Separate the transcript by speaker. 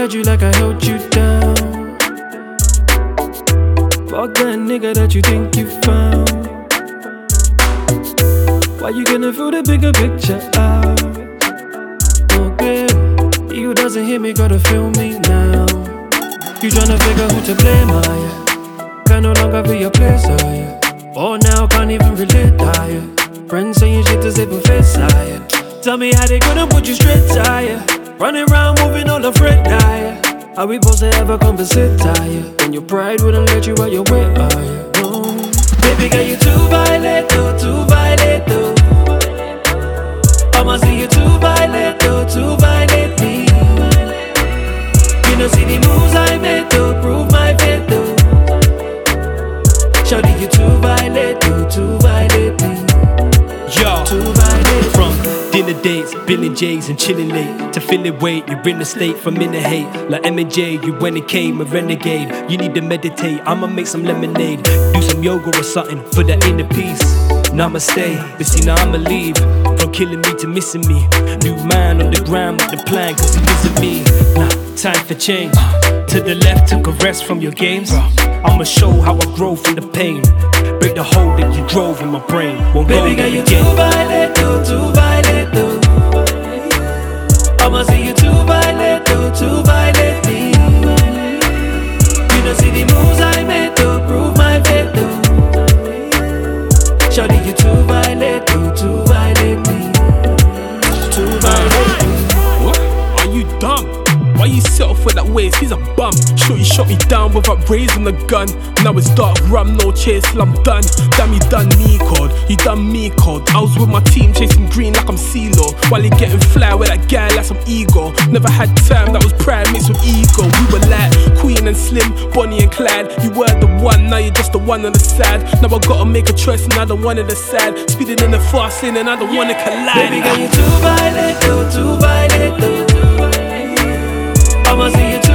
Speaker 1: held you like I held you down. Fuck that nigga that you think you found. Why you gonna feel the bigger picture out? Okay, you doesn't hear me, gotta feel me now. You tryna figure who to blame, can no longer be your place, oh now can't even relate, friends saying shit to save a face, tell me how they gonna put you straight, running around moving all afraid, how we supposed to ever conversate, when your pride wouldn't let you out your way, baby girl, you too violent, too violent, I'ma see you too violent, too violently. You know see the moves I made to prove my fate, shawty, you too violent, too violently.
Speaker 2: Yo,
Speaker 1: too violent.
Speaker 2: From dinner dates, Billy J's and chilling late, to feeling weight, you're in a state from in the hate. Like M&J, you when it came, a renegade. You need to meditate, I'ma make some lemonade. Do some yoga or something for the inner peace. Namaste, but see now I'ma leave. From killing me to missing me. New man on the ground with the plan, cause he isn't me. Nah, time for change. To the left, took a rest from your games. I'ma show how I grow from the pain. Break the hole that you drove in my brain. Won't
Speaker 1: baby girl, you
Speaker 2: again.
Speaker 1: too violent, too violent, I'ma see you too violent, too violently. You know see the moves I made to prove my fate, shawty, you too violent, too violently. Too violently.
Speaker 3: What? Are you dumb? Why you settle for that waste? He's a bum. Sure you shot me down without raising the gun. Now it's dark rum, no chase till I'm done. Damn, you done me cold, you done me cold. I was with my team chasing green like I'm CeeLo, while you getting fly with that guy like some ego. Never had time, that was pride mixed with ego. We were like Queen and Slim, Bonnie and Clyde. You were the one, now you're just the one on the side. Now I gotta make a choice and I don't want it aside. Speeding in the fast lane and I don't wanna collide.
Speaker 1: Baby girl, you too violent, too violent, I'ma see you too